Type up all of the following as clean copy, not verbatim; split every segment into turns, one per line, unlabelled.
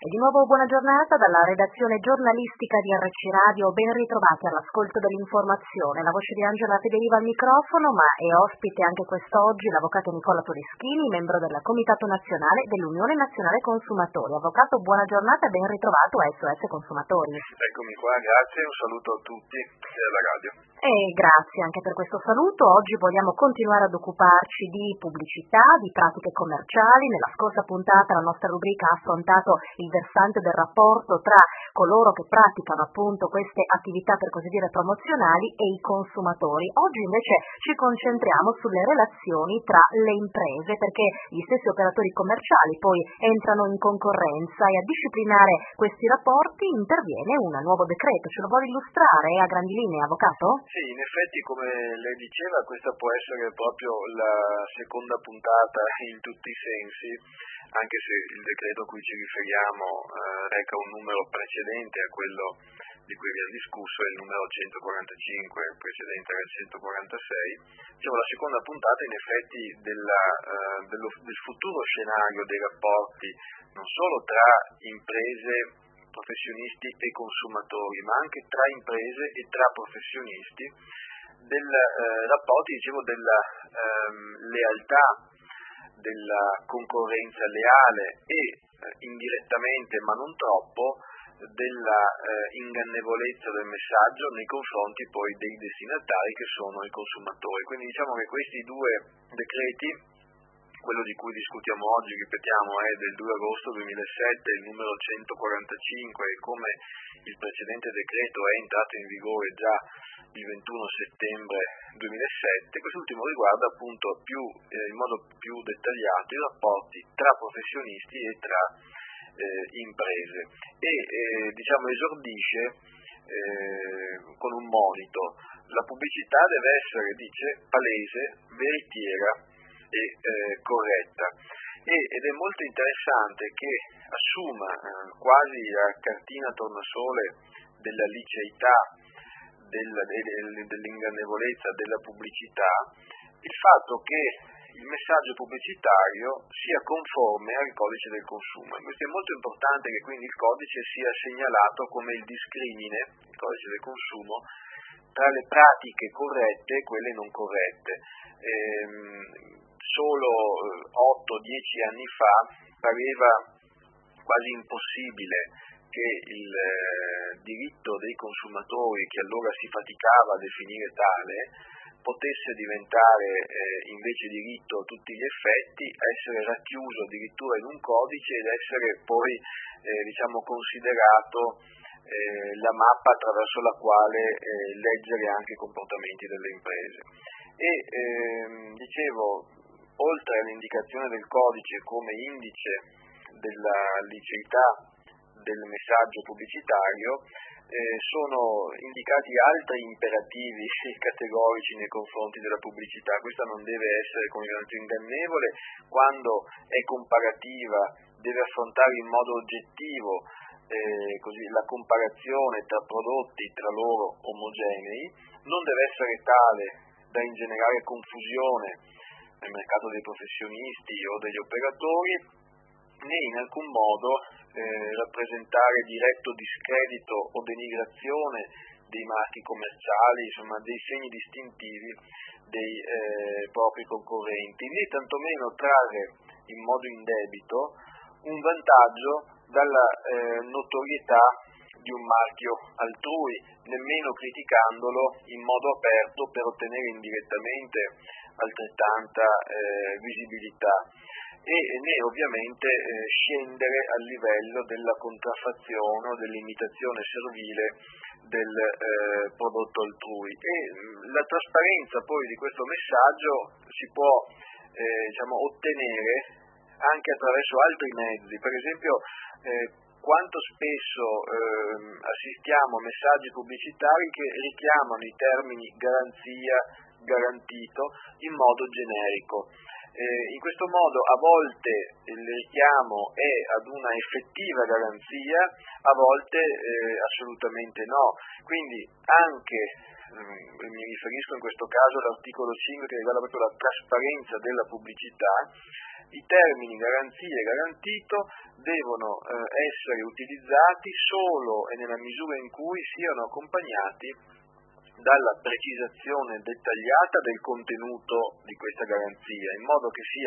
E di nuovo buona giornata dalla redazione giornalistica di RC Radio, ben ritrovati all'ascolto dell'informazione. La voce di Angela Federiva al microfono, ma è ospite anche quest'oggi l'avvocato Nicola Todeschini, membro del Comitato Nazionale dell'Unione Nazionale Consumatori. Avvocato, buona giornata e ben ritrovato a SOS Consumatori.
Eccomi qua, grazie, un saluto a tutti della radio.
E grazie anche per questo saluto. Oggi vogliamo continuare ad occuparci di pubblicità, di pratiche commerciali. Nella scorsa puntata la nostra rubrica ha affrontato il versante del rapporto tra coloro che praticano appunto queste attività per così dire promozionali e i consumatori. Oggi invece ci concentriamo sulle relazioni tra le imprese, perché gli stessi operatori commerciali poi entrano in concorrenza e a disciplinare questi rapporti interviene un nuovo decreto. Ce lo vuole illustrare a grandi linee, avvocato?
Sì, in effetti come lei diceva questa può essere proprio la seconda puntata in tutti i sensi, anche se il decreto a cui ci riferiamo reca un numero precedente a quello di cui abbiamo discusso, è il numero 145, precedente era il 146. Diciamo, la seconda puntata in effetti del futuro scenario dei rapporti non solo tra imprese, professionisti e consumatori, ma anche tra imprese e tra professionisti, del rapporti, dicevo, della lealtà, della concorrenza leale e indirettamente, ma non troppo, della ingannevolezza del messaggio nei confronti poi dei destinatari che sono i consumatori. Quindi diciamo che questi due decreti, quello di cui discutiamo oggi, ripetiamo, è del 2 agosto 2007, il numero 145, e come il precedente decreto è entrato in vigore già il 21 settembre 2007, quest'ultimo riguarda appunto in modo più dettagliato i rapporti tra professionisti e tra imprese e diciamo esordisce con un monito: la pubblicità deve essere, dice, palese, veritiera e corretta, ed è molto interessante che assuma quasi a cartina tornasole della liceità, dell'ingannevolezza della pubblicità, il fatto che il messaggio pubblicitario sia conforme al codice del consumo. E questo è molto importante, che quindi il codice sia segnalato come il discrimine, il codice del consumo, tra le pratiche corrette e quelle non corrette. Solo 8-10 anni fa pareva quasi impossibile che il diritto dei consumatori, che allora si faticava a definire tale, potesse diventare invece diritto a tutti gli effetti, essere racchiuso addirittura in un codice ed essere poi considerato la mappa attraverso la quale leggere anche i comportamenti delle imprese. E dicevo, oltre all'indicazione del codice come indice della liceità del messaggio pubblicitario, sono indicati altri imperativi categorici nei confronti della pubblicità. Questa non deve essere, come detto, ingannevole, quando è comparativa deve affrontare in modo oggettivo la comparazione tra prodotti tra loro omogenei, non deve essere tale da ingenerare confusione nel mercato dei professionisti o degli operatori, né in alcun modo rappresentare diretto discredito o denigrazione dei marchi commerciali, insomma dei segni distintivi dei propri concorrenti, né tantomeno trarre in modo indebito un vantaggio dalla notorietà di un marchio altrui, nemmeno criticandolo in modo aperto per ottenere indirettamente altrettanta visibilità, e né ovviamente scendere al livello della contraffazione o dell'imitazione servile del prodotto altrui. E la trasparenza poi di questo messaggio si può ottenere anche attraverso altri mezzi. Per esempio, quanto spesso assistiamo a messaggi pubblicitari che richiamano i termini garanzia, garantito in modo generico. In questo modo a volte il richiamo è ad una effettiva garanzia, a volte assolutamente no. Quindi anche, mi riferisco in questo caso all'articolo 5 che riguarda proprio la trasparenza della pubblicità, i termini garanzia e garantito devono essere utilizzati solo e nella misura in cui siano accompagnati dalla precisazione dettagliata del contenuto di questa garanzia, in modo che sia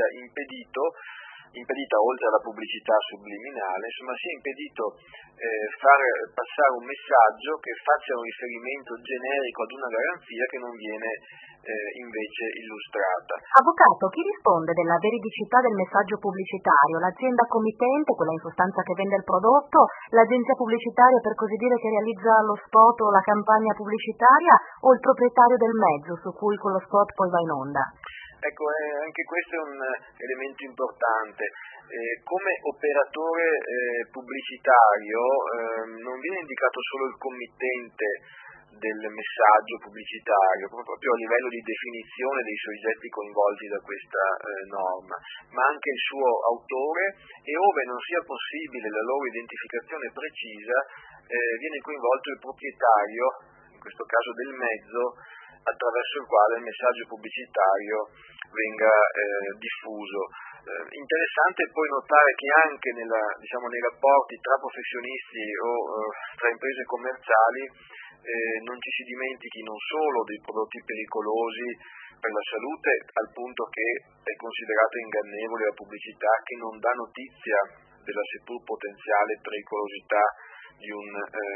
impedita oltre alla pubblicità subliminale, insomma sia impedito far passare un messaggio che faccia un riferimento generico ad una garanzia che non viene invece illustrata.
Avvocato, chi risponde della veridicità del messaggio pubblicitario? L'azienda committente, quella in sostanza che vende il prodotto, l'agenzia pubblicitaria per così dire che realizza lo spot o la campagna pubblicitaria o il proprietario del mezzo su cui quello spot poi va in onda?
Ecco, anche questo è un elemento importante. Come operatore pubblicitario non viene indicato solo il committente del messaggio pubblicitario, proprio a livello di definizione dei soggetti coinvolti da questa norma, ma anche il suo autore e ove non sia possibile la loro identificazione precisa viene coinvolto il proprietario, in questo caso del mezzo, attraverso il quale il messaggio pubblicitario venga diffuso. Interessante poi notare che anche nei rapporti tra professionisti o tra imprese commerciali non ci si dimentichi non solo dei prodotti pericolosi per la salute, al punto che è considerata ingannevole la pubblicità che non dà notizia della seppur potenziale pericolosità di un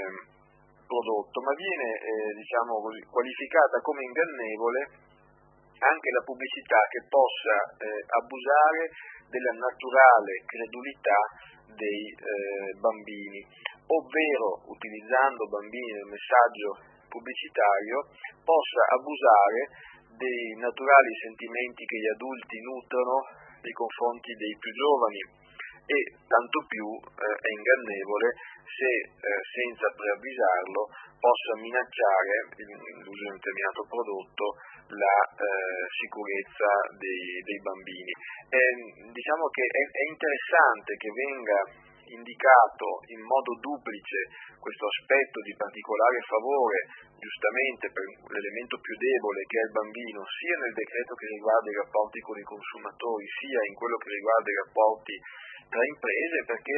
prodotto, ma viene qualificata come ingannevole anche la pubblicità che possa abusare della naturale credulità dei bambini, ovvero utilizzando bambini nel messaggio pubblicitario possa abusare dei naturali sentimenti che gli adulti nutrono nei confronti dei più giovani e tanto più è ingannevole se senza preavvisarlo possa minacciare l'uso di un determinato prodotto la sicurezza dei bambini. Diciamo che è interessante che venga indicato in modo duplice questo aspetto di particolare favore, giustamente per l'elemento più debole che è il bambino, sia nel decreto che riguarda i rapporti con i consumatori, sia in quello che riguarda i rapporti tra imprese, perché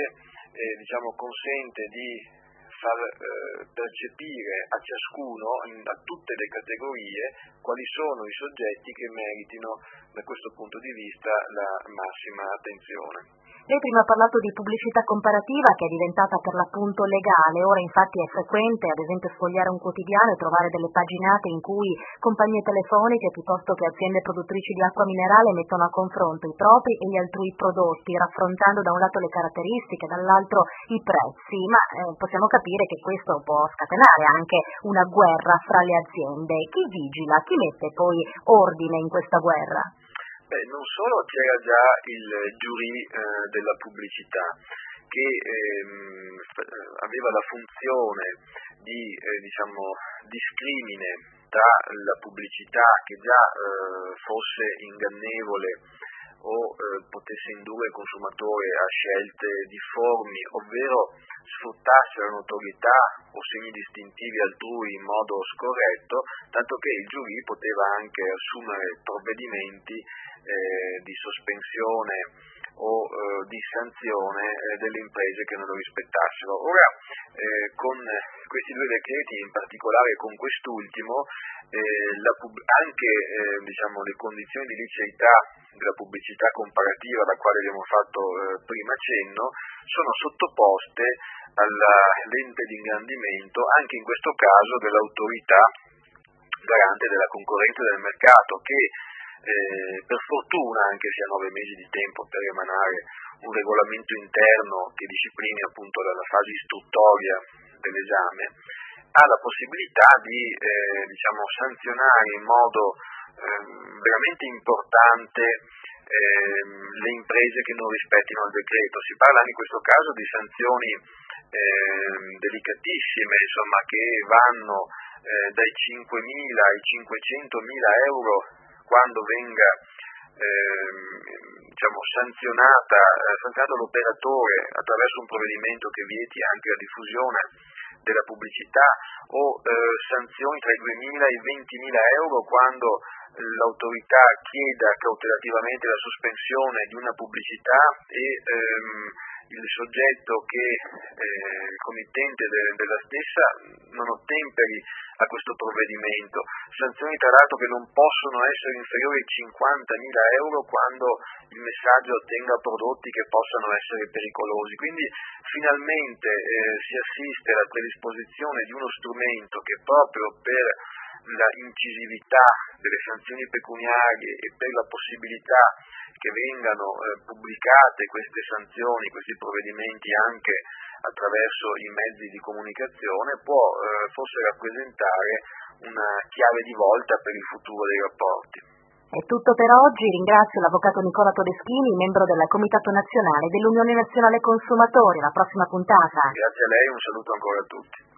consente di far percepire a ciascuno, a tutte le categorie, quali sono i soggetti che meritino da questo punto di vista la massima attenzione.
Lei prima ha parlato di pubblicità comparativa che è diventata per l'appunto legale, ora infatti è frequente ad esempio sfogliare un quotidiano e trovare delle paginate in cui compagnie telefoniche piuttosto che aziende produttrici di acqua minerale mettono a confronto i propri e gli altrui prodotti, raffrontando da un lato le caratteristiche, dall'altro i prezzi, ma possiamo capire che questo può scatenare anche una guerra fra le aziende. Chi vigila, chi mette poi ordine in questa guerra?
Non solo c'era già il giurì della pubblicità che aveva la funzione di discrimine tra la pubblicità che già fosse ingannevole o potesse indurre il consumatore a scelte difformi, ovvero sfruttasse la notorietà o segni distintivi altrui in modo scorretto, tanto che il giurì poteva anche assumere provvedimenti di sospensione o di sanzione delle imprese che non lo rispettassero. Ora con questi due decreti, in particolare con quest'ultimo, anche le condizioni di liceità della pubblicità comparativa alla quale abbiamo fatto prima cenno sono sottoposte alla lente di ingrandimento anche in questo caso dell'autorità garante della concorrenza del mercato, che per fortuna, anche se ha 9 mesi di tempo per emanare un regolamento interno che disciplini appunto la fase istruttoria dell'esame, ha la possibilità di sanzionare in modo veramente importante le imprese che non rispettino il decreto. Si parla in questo caso di sanzioni delicatissime, che vanno dai 5.000 ai 500.000 euro quando venga sanzionato l'operatore attraverso un provvedimento che vieti anche la diffusione della pubblicità, o sanzioni tra i 2.000 e i 20.000 euro quando l'autorità chieda cautelativamente la sospensione di una pubblicità e il soggetto che il committente della stessa non ottemperi a questo provvedimento, sanzioni tra l'altro che non possono essere inferiori ai 50.000 euro quando il messaggio ottenga prodotti che possano essere pericolosi. Quindi finalmente si assiste alla predisposizione di uno strumento che proprio per la incisività delle sanzioni pecuniarie e per la possibilità che vengano pubblicate queste sanzioni, questi provvedimenti anche attraverso i mezzi di comunicazione, può forse rappresentare una chiave di volta per il futuro dei rapporti.
È tutto per oggi, ringrazio l'avvocato Nicola Todeschini, membro del Comitato Nazionale dell'Unione Nazionale Consumatori. Alla prossima puntata.
Grazie a lei, un saluto ancora a tutti.